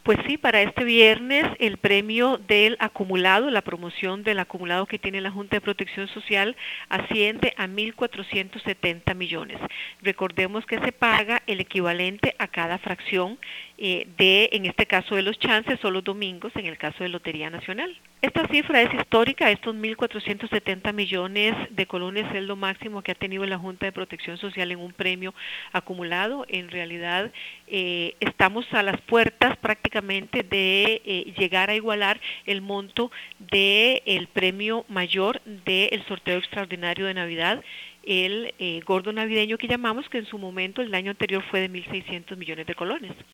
Pues sí, para este viernes el premio del acumulado, la promoción del acumulado que tiene la Junta de Protección Social asciende a 1.470 millones. Recordemos que se paga el equivalente a cada fracción en este caso de los chances o los domingos, en el caso de Lotería Nacional. Esta cifra es histórica, estos 1.470 millones de colones es lo máximo que ha tenido la Junta de Protección Social en un premio acumulado. En realidad estamos a las puertas prácticamente de llegar a igualar el monto del premio mayor del sorteo extraordinario de Navidad, el gordo navideño que llamamos, que en su momento el año anterior fue de 1.600 millones de colones.